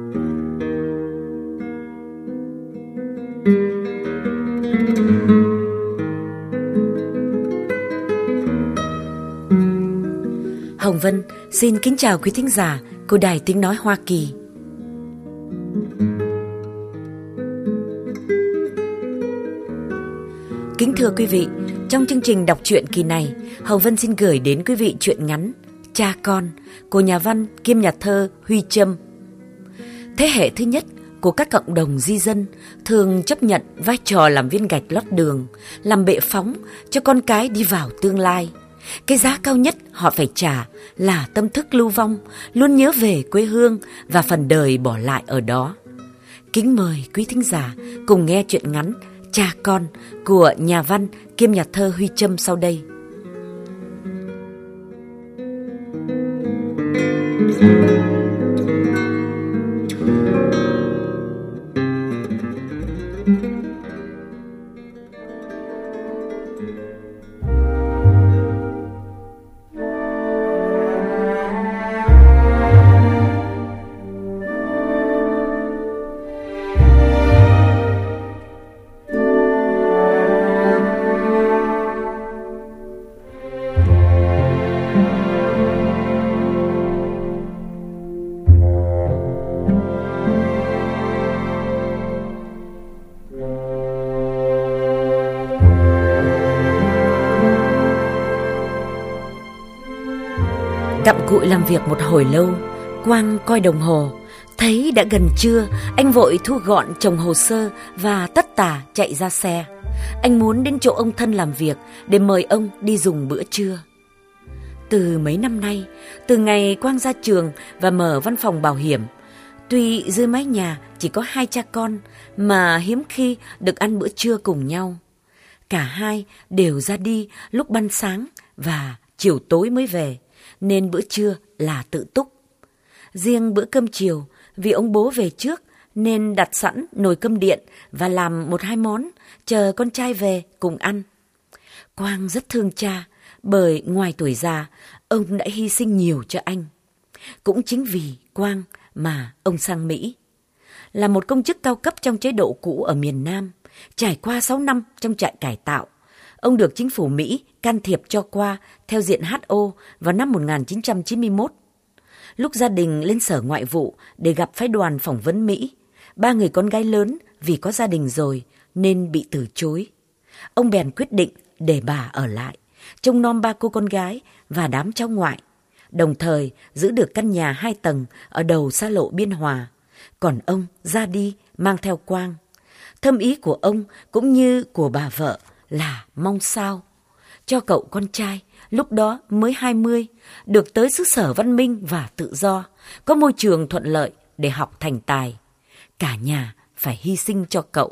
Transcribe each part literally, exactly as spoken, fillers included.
Hồng Vân xin kính chào quý thính giả của Đài Tiếng Nói Hoa Kỳ. Kính thưa quý vị, trong chương trình đọc truyện kỳ này, Hồng Vân xin gửi đến quý vị truyện ngắn Cha Con của nhà văn kiêm nhà thơ Huy Trâm. Thế hệ thứ nhất của các cộng đồng di dân thường chấp nhận vai trò làm viên gạch lót đường, làm bệ phóng cho con cái đi vào tương lai. Cái giá cao nhất họ phải trả là tâm thức lưu vong, luôn nhớ về quê hương và phần đời bỏ lại ở đó. Kính mời quý thính giả cùng nghe truyện ngắn Cha Con của nhà văn kiêm nhà thơ Huy Trâm sau đây. Gặm cụi làm việc một hồi lâu, Quang coi đồng hồ, thấy đã gần trưa. Anh vội thu gọn chồng hồ sơ và tất tả chạy ra xe. Anh muốn đến chỗ ông thân làm việc để mời ông đi dùng bữa trưa. Từ mấy năm nay, từ ngày Quang ra trường và mở văn phòng bảo hiểm, tuy dưới mái nhà chỉ có hai cha con mà hiếm khi được ăn bữa trưa cùng nhau. Cả hai đều ra đi lúc ban sáng và chiều tối mới về, nên bữa trưa là tự túc. Riêng bữa cơm chiều, vì ông bố về trước nên đặt sẵn nồi cơm điện và làm một hai món, chờ con trai về cùng ăn. Quang rất thương cha, bởi ngoài tuổi già, ông đã hy sinh nhiều cho anh. Cũng chính vì Quang mà ông sang Mỹ. Là một công chức cao cấp trong chế độ cũ ở miền Nam, trải qua sáu năm trong trại cải tạo, ông được chính phủ Mỹ can thiệp cho qua theo diện hát o vào năm một nghìn chín trăm chín mươi mốt. Lúc gia đình lên Sở Ngoại vụ để gặp phái đoàn phỏng vấn Mỹ, ba người con gái lớn vì có gia đình rồi nên bị từ chối. Ông bèn quyết định để bà ở lại, trông nom ba cô con gái và đám cháu ngoại, đồng thời giữ được căn nhà hai tầng ở đầu xa lộ Biên Hòa. Còn ông ra đi mang theo Quang. Thâm ý của ông cũng như của bà vợ là mong sao cho cậu con trai lúc đó mới hai mươi được tới xứ sở văn minh và tự do, có môi trường thuận lợi để học thành tài. Cả nhà phải hy sinh cho cậu.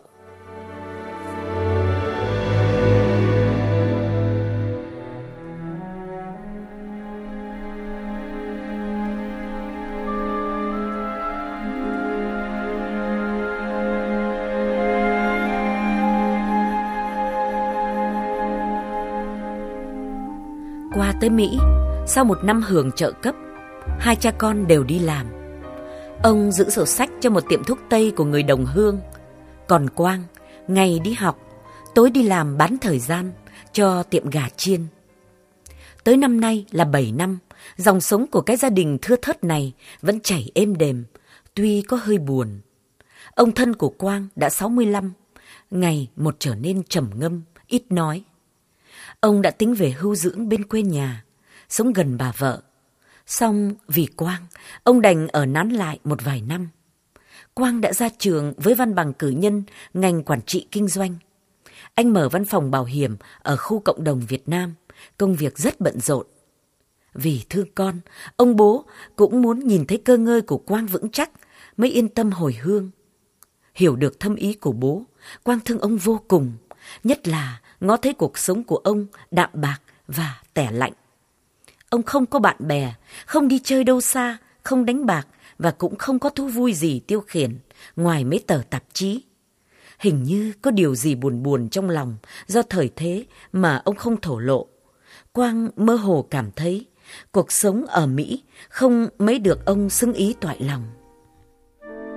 Qua tới Mỹ, sau một năm hưởng trợ cấp, hai cha con đều đi làm. Ông giữ sổ sách cho một tiệm thuốc tây của người đồng hương. Còn Quang, ngày đi học, tối đi làm bán thời gian cho tiệm gà chiên. Tới năm nay là bảy năm, dòng sống của cái gia đình thưa thớt này vẫn chảy êm đềm, tuy có hơi buồn. Ông thân của Quang đã sáu mươi lăm, ngày một trở nên trầm ngâm, ít nói. Ông đã tính về hưu dưỡng bên quê nhà, sống gần bà vợ. Song vì Quang, ông đành ở nán lại một vài năm. Quang đã ra trường với văn bằng cử nhân ngành quản trị kinh doanh. Anh mở văn phòng bảo hiểm ở khu cộng đồng Việt Nam, công việc rất bận rộn. Vì thương con, ông bố cũng muốn nhìn thấy cơ ngơi của Quang vững chắc mới yên tâm hồi hương. Hiểu được thâm ý của bố, Quang thương ông vô cùng, nhất là ngó thấy cuộc sống của ông đạm bạc và tẻ lạnh. Ông không có bạn bè, không đi chơi đâu xa, không đánh bạc và cũng không có thú vui gì tiêu khiển ngoài mấy tờ tạp chí. Hình như có điều gì buồn buồn trong lòng do thời thế mà ông không thổ lộ. Quang mơ hồ cảm thấy cuộc sống ở Mỹ không mấy được ông xưng ý toại lòng.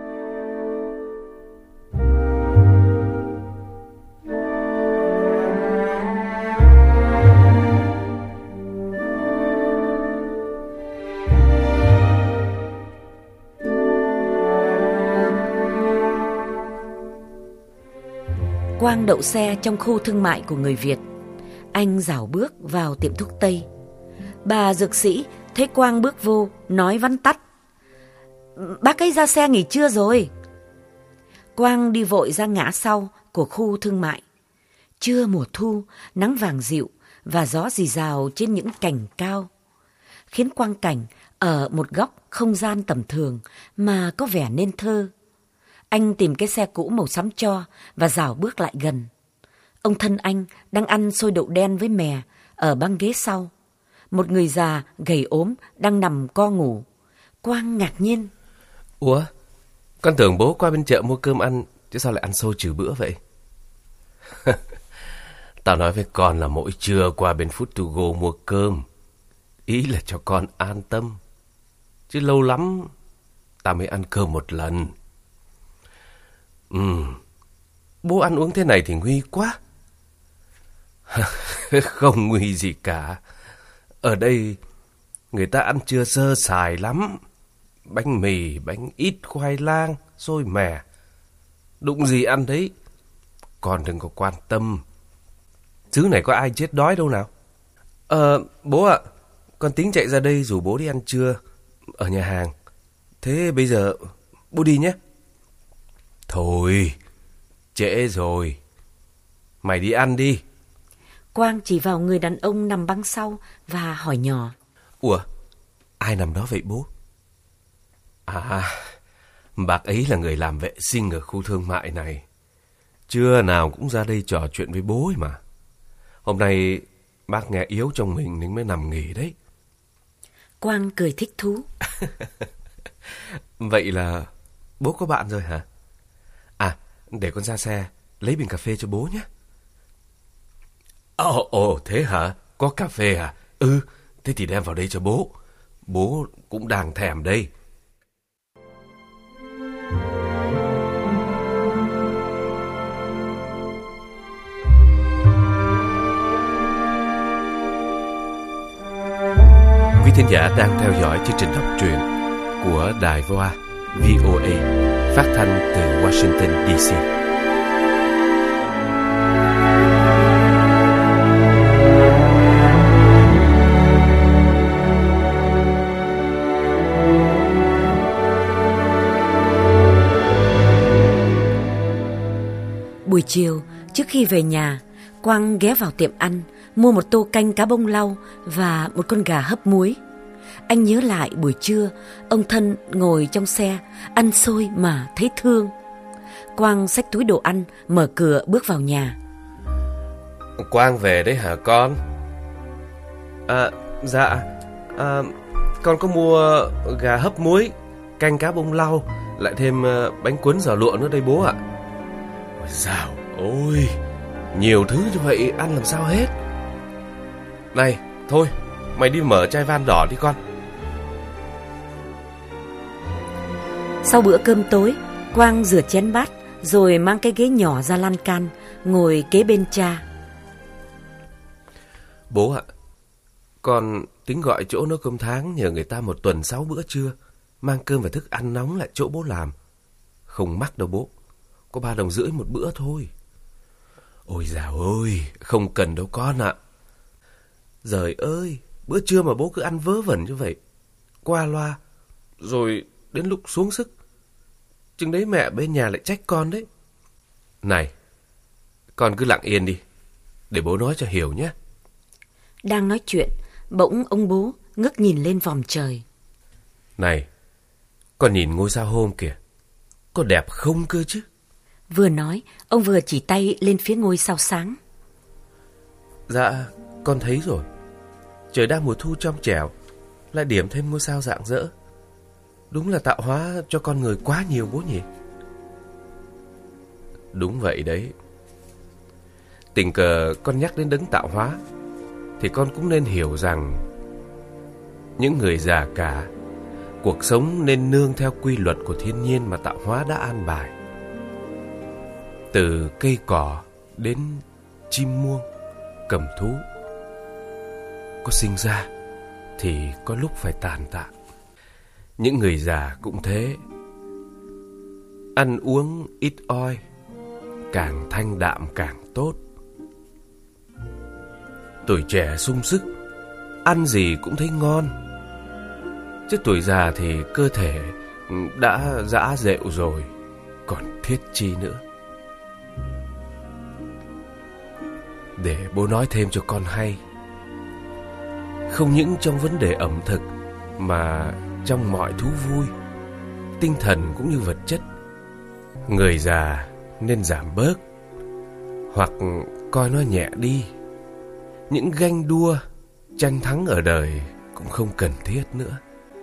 Quang đậu xe trong khu thương mại của người Việt. Anh rảo bước vào tiệm thuốc Tây. Bà dược sĩ thấy Quang bước vô, nói vắn tắt: "Bác ấy ra xe nghỉ trưa rồi." Quang đi vội ra ngã sau của khu thương mại. Trưa mùa thu, nắng vàng dịu và gió rì rào trên những cành cao, khiến quang cảnh ở một góc không gian tầm thường mà có vẻ nên thơ. Anh tìm cái xe cũ màu xám tro và rảo bước lại gần. Ông thân anh đang ăn xôi đậu đen với mè ở băng ghế sau. Một người già gầy ốm đang nằm co ngủ. Quang ngạc nhiên: "Ủa, con tưởng bố qua bên chợ mua cơm ăn, chứ sao lại ăn xôi trừ bữa vậy?" "Tao nói với con là mỗi trưa qua bên Food to Go mua cơm, ý là cho con an tâm. Chứ lâu lắm tao mới ăn cơm một lần. Ừ, bố ăn uống thế này thì nguy quá." "Không nguy gì cả. Ở đây người ta ăn trưa sơ sài lắm. Bánh mì, bánh ít, khoai lang, xôi mè. Đụng gì ăn đấy. Con đừng có quan tâm. Xứ này có ai chết đói đâu nào." Ờ, bố ạ, con tính chạy ra đây rủ bố đi ăn trưa ở nhà hàng. Thế bây giờ bố đi nhé." "Thôi, trễ rồi. Mày đi ăn đi." Quang chỉ vào người đàn ông nằm băng sau và hỏi nhỏ: "Ủa, ai nằm đó vậy bố?" "À, bác ấy là người làm vệ sinh ở khu thương mại này. Trưa nào cũng ra đây trò chuyện với bố ấy mà. Hôm nay bác nghe yếu trong mình nên mới nằm nghỉ đấy." Quang cười thích thú. "Vậy là bố có bạn rồi hả? À, để con ra xe lấy bình cà phê cho bố nhé." Ồ, ồ, thế hả? Có cà phê à? Ừ, thế thì đem vào đây cho bố. Bố cũng đang thèm đây. Quý thính giả đang theo dõi chương trình đọc truyện của Đài Voa vê o a phát thanh từ Washington đê xê. Buổi chiều, trước khi về nhà, Quang ghé vào tiệm ăn, mua một tô canh cá bông lau và một con gà hấp muối. Anh nhớ lại buổi trưa, ông thân ngồi trong xe, ăn xôi mà thấy thương. Quang xách túi đồ ăn, mở cửa bước vào nhà. "Quang về đấy hả con?" À, dạ, à, con có mua gà hấp muối, canh cá bông lau, lại thêm bánh cuốn giò lụa nữa đây bố ạ. Ôi dào ôi, nhiều thứ như vậy ăn làm sao hết. Này, thôi, mày đi mở chai van đỏ đi con. Sau bữa cơm tối, Quang rửa chén bát, rồi mang cái ghế nhỏ ra lan can, ngồi kế bên cha. "Bố ạ, con tính gọi chỗ nấu cơm tháng nhờ người ta một tuần sáu bữa trưa, mang cơm và thức ăn nóng lại chỗ bố làm. Không mắc đâu bố, có ba đồng rưỡi một bữa thôi." "Ôi dào ơi, không cần đâu con ạ. Giời ơi, bữa trưa mà bố cứ ăn vớ vẩn như vậy, qua loa, rồi đến lúc xuống sức, chừng đấy mẹ bên nhà lại trách con đấy. Này, con cứ lặng yên đi, để bố nói cho hiểu nhé." Đang nói chuyện, bỗng ông bố ngước nhìn lên vòm trời. "Này, con nhìn ngôi sao hôm kìa, có đẹp không cơ chứ?" Vừa nói, ông vừa chỉ tay lên phía ngôi sao sáng. "Dạ, con thấy rồi. Trời đang mùa thu trong trẻo, lại điểm thêm ngôi sao rạng rỡ. Đúng là tạo hóa cho con người quá nhiều bố nhỉ?" "Đúng vậy đấy. Tình cờ con nhắc đến đấng tạo hóa, thì con cũng nên hiểu rằng những người già cả, cuộc sống nên nương theo quy luật của thiên nhiên mà tạo hóa đã an bài. Từ cây cỏ đến chim muông, cầm thú, có sinh ra thì có lúc phải tàn tạ. Những người già cũng thế, ăn uống ít oi, càng thanh đạm càng tốt. Tuổi trẻ sung sức, ăn gì cũng thấy ngon. Chứ tuổi già thì cơ thể đã rã rệu rồi, còn thiết chi nữa. Để bố nói thêm cho con hay, không những trong vấn đề ẩm thực mà trong mọi thú vui, tinh thần cũng như vật chất, người già nên giảm bớt hoặc coi nó nhẹ đi. Những ganh đua, tranh thắng ở đời cũng không cần thiết nữa.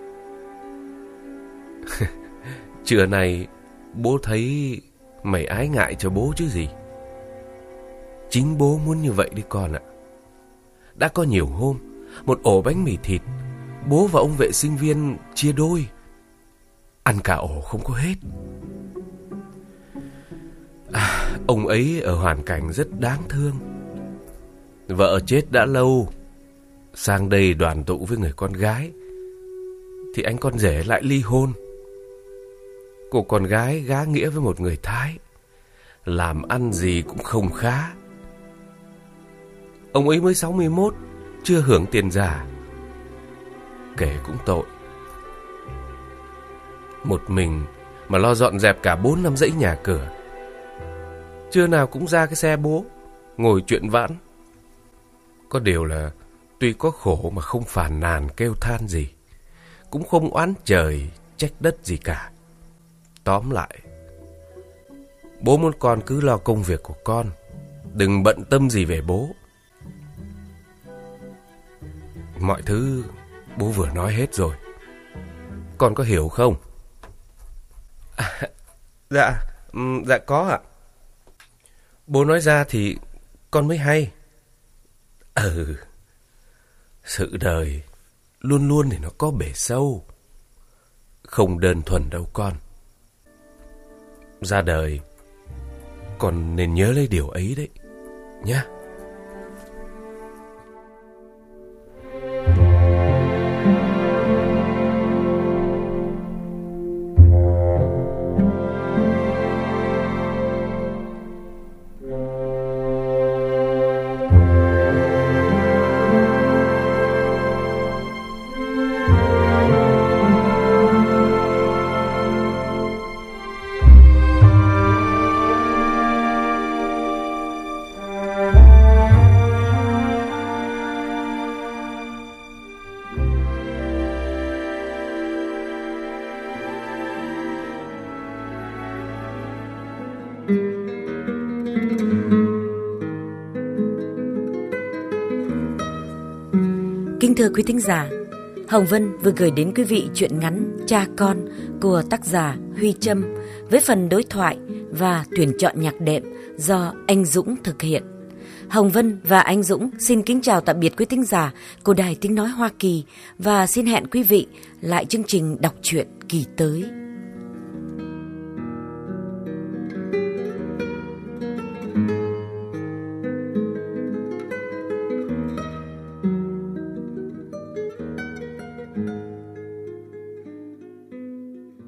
Trưa nay bố thấy mày ái ngại cho bố chứ gì. Chính bố muốn như vậy đi con ạ. Đã có nhiều hôm, một ổ bánh mì thịt, bố và ông vệ sinh viên chia đôi. Ăn cả ổ không có hết. À, ông ấy ở hoàn cảnh rất đáng thương. Vợ chết đã lâu, sang đây đoàn tụ với người con gái, thì anh con rể lại ly hôn. Cô con gái gá nghĩa với một người Thái, làm ăn gì cũng không khá. Ông ấy mới sáu mươi mốt, chưa hưởng tiền già. Kể cũng tội. Một mình mà lo dọn dẹp cả bốn năm dãy nhà cửa. Trưa nào cũng ra cái xe bố, ngồi chuyện vãn. Có điều là tuy có khổ mà không phàn nàn kêu than gì, cũng không oán trời trách đất gì cả. Tóm lại, bố muốn con cứ lo công việc của con, đừng bận tâm gì về bố. Mọi thứ bố vừa nói hết rồi, con có hiểu không? À, dạ, dạ có ạ. Bố nói ra thì con mới hay. Ừ, sự đời luôn luôn thì nó có bể sâu, không đơn thuần đâu con. Ra đời, con nên nhớ lấy điều ấy đấy, nhá. Kính thưa quý thính giả, Hồng Vân vừa gửi đến quý vị truyện ngắn Cha Con của tác giả Huy Trâm với phần đối thoại và tuyển chọn nhạc đệm do anh Dũng thực hiện. Hồng Vân và anh Dũng xin kính chào tạm biệt quý thính giả của Đài Tiếng Nói Hoa Kỳ và xin hẹn quý vị lại chương trình đọc truyện kỳ tới.